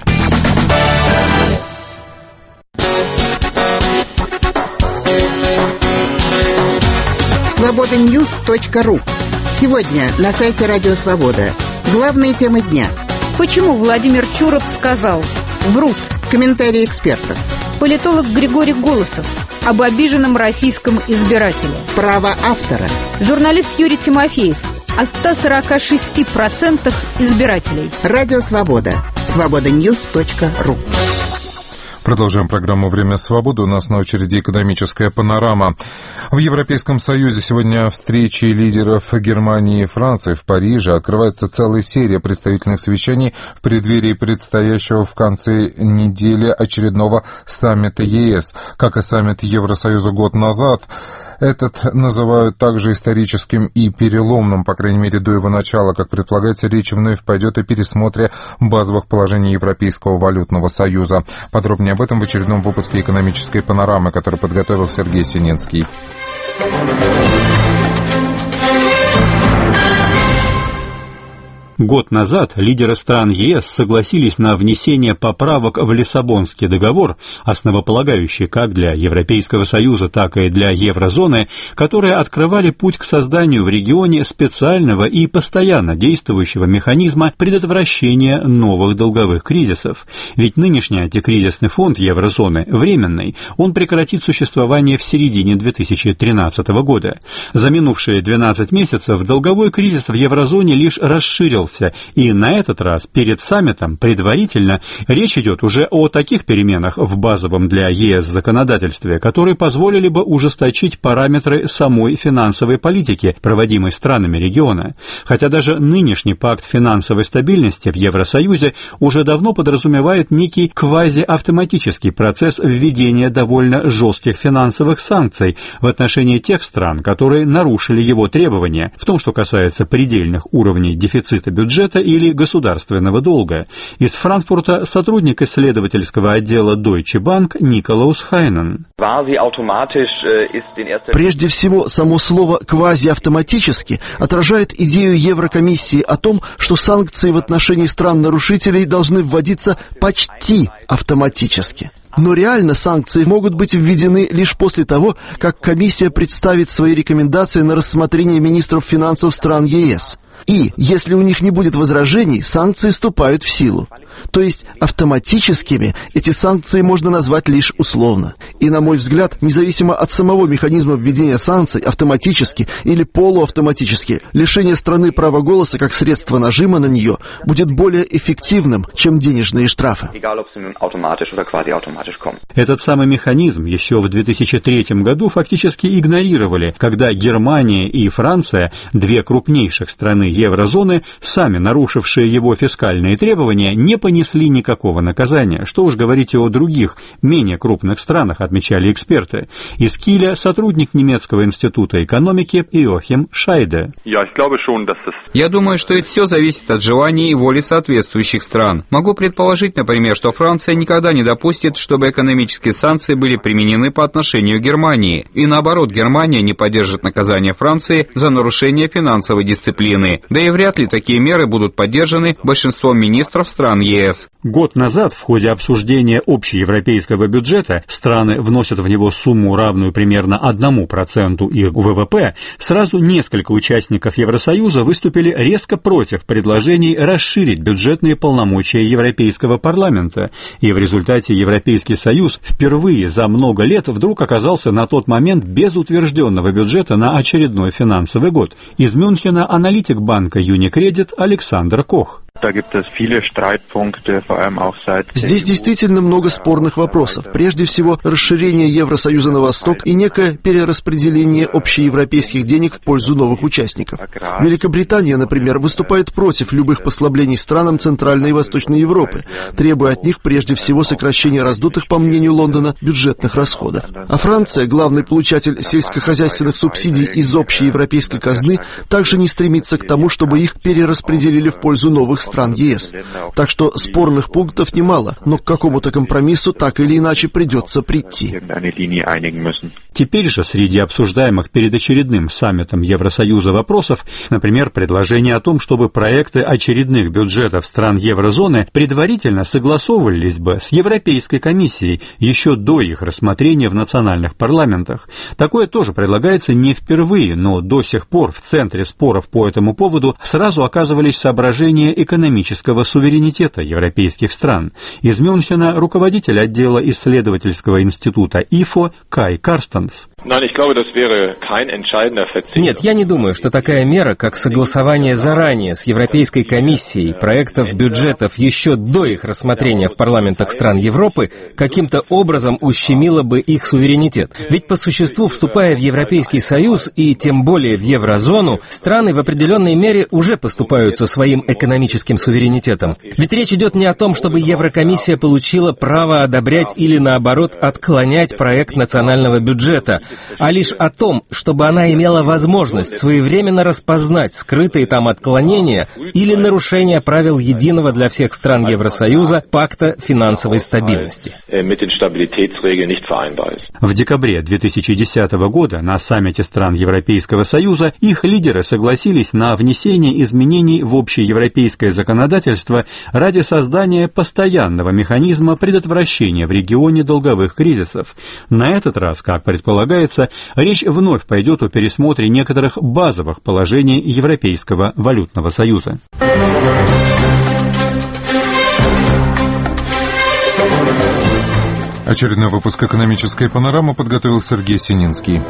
Свобода-Ньюс.ру. Сегодня на сайте Радио Свобода. Главные темы дня. Почему Владимир Чуров сказал «врут»? Комментарии экспертов. Политолог Григорий Голосов об обиженном российском избирателе. Право автора. Журналист Юрий Тимофеев о 146% избирателей. Радио Свобода. Свобода-Ньюс.ру. Продолжаем программу «Время свободы». У нас на очереди экономическая панорама. В Европейском Союзе сегодня встречи лидеров Германии и Франции в Париже. Открывается целая серия представительных совещаний в преддверии предстоящего в конце недели очередного саммита ЕС. Как и саммит Евросоюза год назад, этот называют также историческим и переломным, по крайней мере, до его начала. Как предполагается, речь вновь пойдет о пересмотре базовых положений Европейского валютного союза. Подробнее об этом в очередном выпуске «Экономической панорамы», который подготовил Сергей Сининский. Год назад лидеры стран ЕС согласились на внесение поправок в Лиссабонский договор, основополагающий как для Европейского Союза, так и для еврозоны, которые открывали путь к созданию в регионе специального и постоянно действующего механизма предотвращения новых долговых кризисов. Ведь нынешний антикризисный фонд еврозоны временный, он прекратит существование в середине 2013 года. За минувшие 12 месяцев долговой кризис в еврозоне лишь расширился. И на этот раз перед саммитом предварительно речь идет уже о таких переменах в базовом для ЕС законодательстве, которые позволили бы ужесточить параметры самой финансовой политики, проводимой странами региона. Хотя даже нынешний пакт финансовой стабильности в Евросоюзе уже давно подразумевает некий квазиавтоматический процесс введения довольно жестких финансовых санкций в отношении тех стран, которые нарушили его требования, в том, что касается предельных уровней дефицита бюджета или государственного долга. Из Франкфурта сотрудник исследовательского отдела Deutsche Bank Николаус Хайнен. Прежде всего, само слово «квазиавтоматически» отражает идею Еврокомиссии о том, что санкции в отношении стран-нарушителей должны вводиться почти автоматически. Но реально санкции могут быть введены лишь после того, как комиссия представит свои рекомендации на рассмотрение министров финансов стран ЕС. И, если у них не будет возражений, санкции вступают в силу. То есть автоматическими эти санкции можно назвать лишь условно. И, на мой взгляд, независимо от самого механизма введения санкций, автоматически или полуавтоматически, лишение страны права голоса как средство нажима на нее будет более эффективным, чем денежные штрафы. Этот самый механизм еще в 2003 году фактически игнорировали, когда Германия и Франция, две крупнейших страны еврозоны, сами нарушившие его фискальные требования, не понесли никакого наказания. Что уж говорить о других, менее крупных странах, отмечали эксперты. Из Киля сотрудник немецкого института экономики Иохим Шайде. Я думаю, что это все зависит от желания и воли соответствующих стран. Могу предположить, например, что Франция никогда не допустит, чтобы экономические санкции были применены по отношению к Германии. И наоборот, Германия не поддержит наказание Франции за нарушение финансовой дисциплины. Да и вряд ли такие меры будут поддержаны большинством министров стран ЕС. Год назад в ходе обсуждения общеевропейского бюджета страны вносят в него сумму, равную примерно 1% их ВВП, сразу несколько участников Евросоюза выступили резко против предложений расширить бюджетные полномочия Европейского парламента, и в результате Европейский Союз впервые за много лет вдруг оказался на тот момент без утвержденного бюджета на очередной финансовый год. Из Мюнхена аналитик банка Юникредит Александр Кох. Здесь действительно много спорных вопросов. Прежде всего, расширение Евросоюза на восток и некое перераспределение общеевропейских денег в пользу новых участников. Великобритания, например, выступает против любых послаблений странам Центральной и Восточной Европы, требуя от них прежде всего сокращения раздутых, по мнению Лондона, бюджетных расходов. А Франция, главный получатель сельскохозяйственных субсидий из общей европейской казны, также не стремится к тому, чтобы их перераспределили в пользу новых стран ЕС. Так что спорных пунктов немало, но к какому-то компромиссу так или иначе придется прийти. Теперь же среди обсуждаемых перед очередным саммитом Евросоюза вопросов, например, предложение о том, чтобы проекты очередных бюджетов стран еврозоны предварительно согласовывались бы с Европейской комиссией еще до их рассмотрения в национальных парламентах. Такое тоже предлагается не впервые, но до сих пор в центре споров по этому поводу сразу оказывались соображения экономического суверенитета европейских стран. Из Мюнхена руководитель отдела исследовательского института ИФО Кай Карстенс. Нет, я не думаю, что такая мера, как согласование заранее с Европейской комиссией проектов бюджетов еще до их рассмотрения в парламентах стран Европы, каким-то образом ущемила бы их суверенитет. Ведь по существу, вступая в Европейский Союз и тем более в еврозону, страны в определенной мере уже поступаются своим экономическим суверенитетом. Ведь речь идет не о том, чтобы Еврокомиссия получила право одобрять или, наоборот, отклонять проект национального бюджета, а лишь о том, чтобы она имела возможность своевременно распознать скрытые там отклонения или нарушения правил единого для всех стран Евросоюза пакта финансовой стабильности. В декабре 2010 года на саммите стран Европейского Союза их лидеры согласились на внесение изменений в общеевропейское законодательство ради создания постоянного механизма предотвращения в регионе долговых кризисов. На этот раз, как предполагается, речь вновь пойдет о пересмотре некоторых базовых положений Европейского валютного союза. Очередной выпуск «Экономической панорамы» подготовил Сергей Сининский.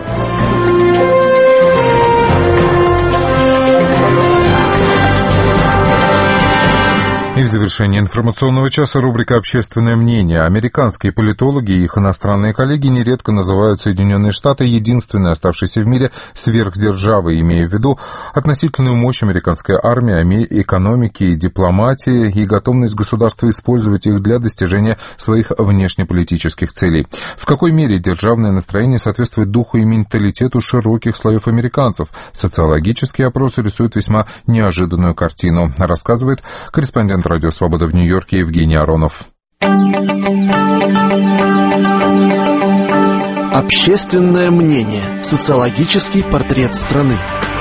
И в завершении информационного часа рубрика «Общественное мнение». Американские политологи и их иностранные коллеги нередко называют Соединенные Штаты единственной оставшейся в мире сверхдержавой, имея в виду относительную мощь американской армии, экономики и дипломатии и готовность государства использовать их для достижения своих внешнеполитических целей. В какой мере державное настроение соответствует духу и менталитету широких слоев американцев? Социологические опросы рисуют весьма неожиданную картину, рассказывает корреспондент «Радио Свобода» в Нью-Йорке Евгений Аронов. Общественное мнение. Социологический портрет страны.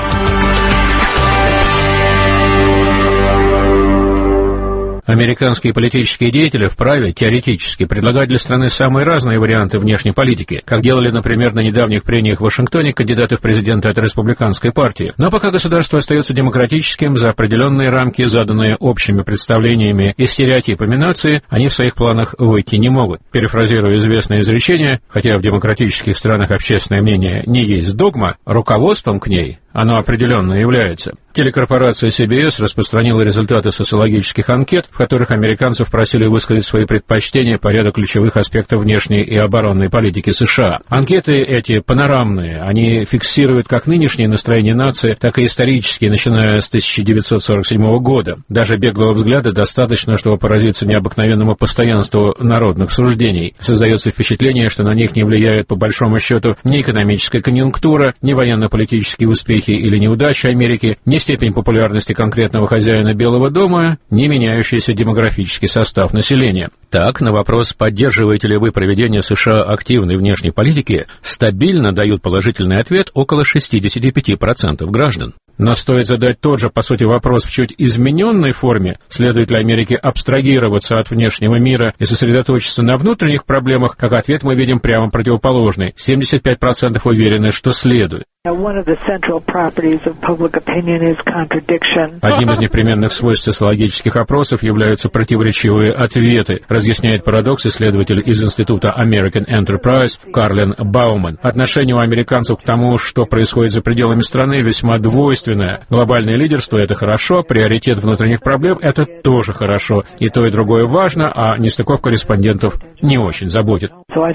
Американские политические деятели вправе, теоретически, предлагать для страны самые разные варианты внешней политики, как делали, например, на недавних прениях в Вашингтоне кандидаты в президенты от республиканской партии. Но пока государство остается демократическим, за определенные рамки, заданные общими представлениями и стереотипами нации, они в своих планах выйти не могут. Перефразируя известное изречение, хотя в демократических странах общественное мнение не есть догма, руководством к ней оно определенно является. Телекорпорация CBS распространила результаты социологических анкет, в которых американцев просили высказать свои предпочтения по ряду ключевых аспектов внешней и оборонной политики США. Анкеты эти панорамные, они фиксируют как нынешнее настроение нации, так и исторические, начиная с 1947 года. Даже беглого взгляда достаточно, чтобы поразиться необыкновенному постоянству народных суждений. Создается впечатление, что на них не влияет по большому счету ни экономическая конъюнктура, ни военно-политические успехи или неудачи Америки, ни степень популярности конкретного хозяина Белого дома, ни меняющийся демографический состав населения. Так, на вопрос, поддерживаете ли вы проведение США активной внешней политики, стабильно дают положительный ответ около 65% граждан. Но стоит задать тот же, по сути, вопрос в чуть измененной форме, следует ли Америке абстрагироваться от внешнего мира и сосредоточиться на внутренних проблемах, как ответ мы видим прямо противоположный. 75% уверены, что следует. Одним из непременных свойств социологических опросов являются противоречивые ответы, разъясняет парадокс исследователь из Института American Enterprise Карлен Бауман. Отношение у американцев к тому, что происходит за пределами страны, весьма двойственное. Глобальное лидерство — это хорошо, приоритет внутренних проблем — это тоже хорошо. И то, и другое важно, а нестыковка респондентов не очень заботит.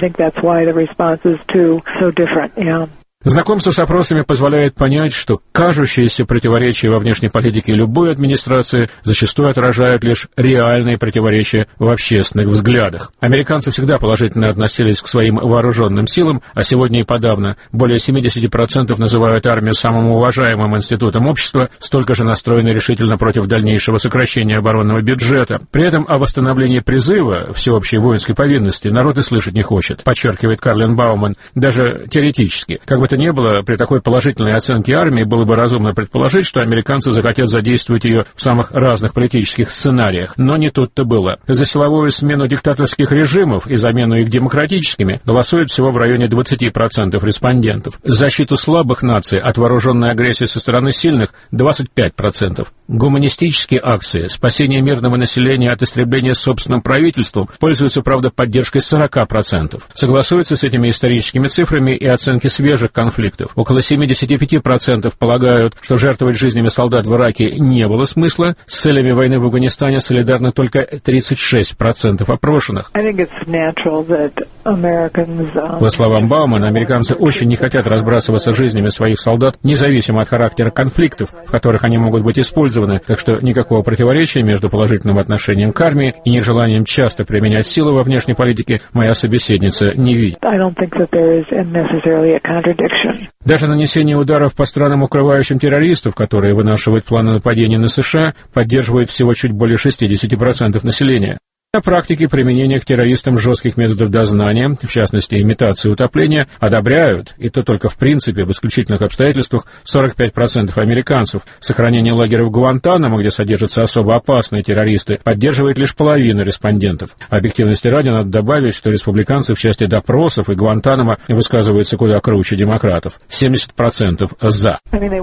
Знакомство с опросами позволяет понять, что кажущиеся противоречия во внешней политике любой администрации зачастую отражают лишь реальные противоречия в общественных взглядах. Американцы всегда положительно относились к своим вооруженным силам, а сегодня и подавно. Более 70% называют армию самым уважаемым институтом общества, столько же настроены решительно против дальнейшего сокращения оборонного бюджета. При этом о восстановлении призыва всеобщей воинской повинности народ и слышать не хочет, подчеркивает Карлен Бауман, даже теоретически. Как бы не было, при такой положительной оценке армии было бы разумно предположить, что американцы захотят задействовать ее в самых разных политических сценариях. Но не тут-то было. За силовую смену диктаторских режимов и замену их демократическими голосует всего в районе 20% респондентов. Защиту слабых наций от вооруженной агрессии со стороны сильных — 25%. Гуманистические акции, спасение мирного населения от истребления собственным правительством пользуются, правда, поддержкой 40%. Согласуются с этими историческими цифрами и оценки свежих конфликтов. Около 75% полагают, что жертвовать жизнями солдат в Ираке не было смысла. С целями войны в Афганистане солидарны только 36% опрошенных. По словам Баумана, американцы очень не хотят разбрасываться жизнями своих солдат, независимо от характера конфликтов, в которых они могут быть использованы, так что никакого противоречия между положительным отношением к армии и нежеланием часто применять силу во внешней политике моя собеседница не видит. Даже нанесение ударов по странам, укрывающим террористов, которые вынашивают планы нападения на США, поддерживает всего чуть более 60% населения. На практике применение к террористам жестких методов дознания, в частности имитации утопления, одобряют, и то только в принципе, в исключительных обстоятельствах, 45% американцев. Сохранение лагеря в Гуантанамо, где содержатся особо опасные террористы, поддерживает лишь половина респондентов. Объективности ради надо добавить, что республиканцы в части допросов и Гуантанамо высказываются куда круче демократов. 70% «за».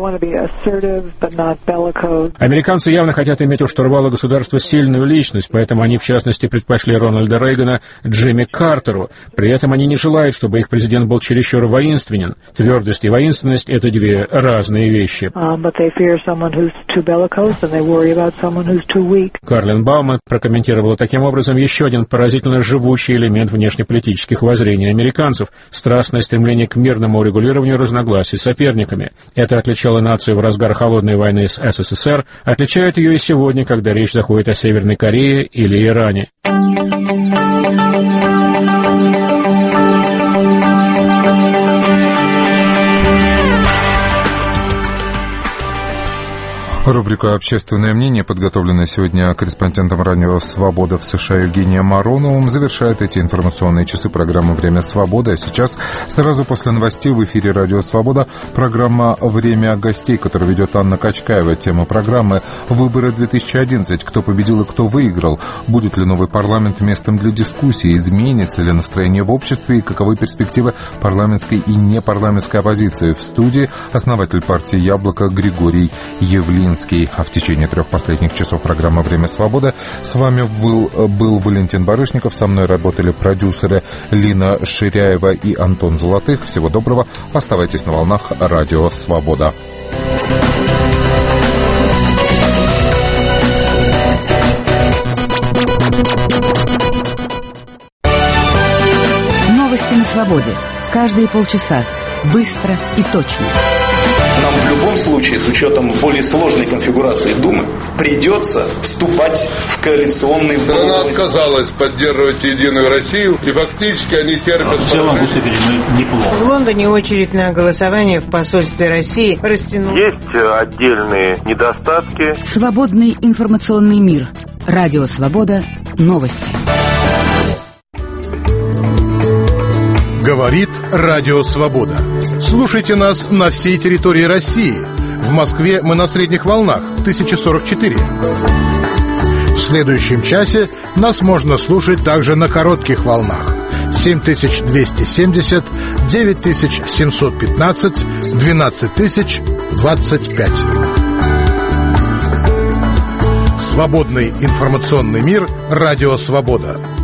Американцы явно хотят иметь у штурвала государства сильную личность, поэтому они, в частности, предпочли Рональда Рейгана Джимми Картеру. При этом они не желают, чтобы их президент был чересчур воинственен. Твердость и воинственность — это две разные вещи. Карлен Бауман прокомментировала таким образом еще один поразительно живучий элемент внешнеполитических воззрений американцев — страстное стремление к мирному урегулированию разногласий с соперниками. Это отличало нацию в разгар холодной войны с СССР, отличает ее и сегодня, когда речь заходит о Северной Корее или Иране. Рубрика «Общественное мнение», подготовленная сегодня корреспондентом радио «Свобода» в США Евгением Ароновым, завершает эти информационные часы программы «Время свободы». А сейчас, сразу после новостей, в эфире радио «Свобода» программа «Время гостей», которую ведет Анна Качкаева. Тема программы «Выборы 2011. Кто победил и кто выиграл? Будет ли новый парламент местом для дискуссий? Изменится ли настроение в обществе? И каковы перспективы парламентской и непарламентской оппозиции?» В студии основатель партии «Яблоко» Григорий Явлинский. А в течение 3 последних часов программы «Время свободы» с вами был Валентин Барышников. Со мной работали продюсеры Лина Ширяева и Антон Золотых. Всего доброго. Оставайтесь на волнах радио «Свобода». Новости на свободе. Каждые полчаса. Быстро и точно. Нам в любом случае, с учетом более сложной конфигурации Думы, придется вступать в коалиционные... Страна отказалась поддерживать Единую Россию, и фактически они терпят... В целом выступили мы неплохо. В Лондоне очередь на голосование в посольстве России растянулась. Есть отдельные недостатки. Свободный информационный мир. Радио «Свобода». Новости. Говорит Радио Свобода. Слушайте нас на всей территории России. В Москве мы на средних волнах 1044. В следующем часе нас можно слушать также на коротких волнах 7270, 9715, 12025. Свободный информационный мир. Радио «Свобода».